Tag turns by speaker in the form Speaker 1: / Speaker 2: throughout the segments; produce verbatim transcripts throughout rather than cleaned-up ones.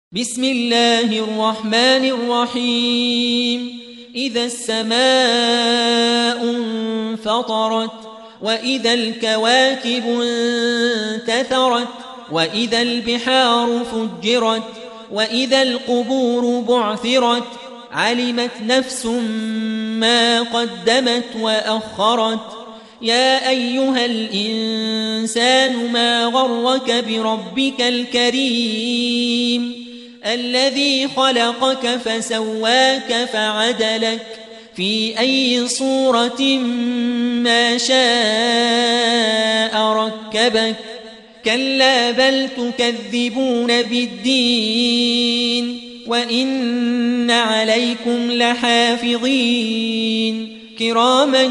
Speaker 1: بسم الله الرحمن الرحيم إذا السماء انفطرت وإذا الكواكب انتثرت وإذا البحار فجرت وإذا القبور بعثرت علمت نفس ما قدمت وأخرت يا أيها الإنسان ما غرك بربك الكريم الذي خلقك فسواك فعدلك في أي صورة ما شاء ركبك كلا بل تكذبون بالدين وإن عليكم لحافظين كراما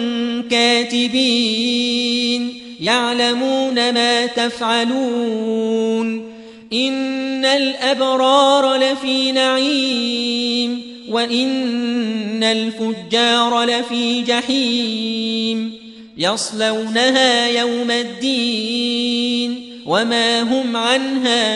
Speaker 1: كاتبين يعلمون ما تفعلون إن الأبرار لفي نعيم وإن الفجار لفي جحيم يصلونها يوم الدين وما هم عنها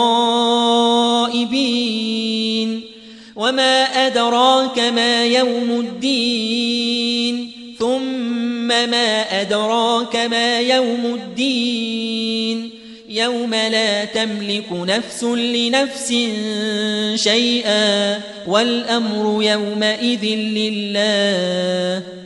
Speaker 1: بغائبين وما أدراك ما يوم الدين ثم ما أدراك ما يوم الدين يوم لا تملك نفس لنفس شيئا والأمر يومئذ لله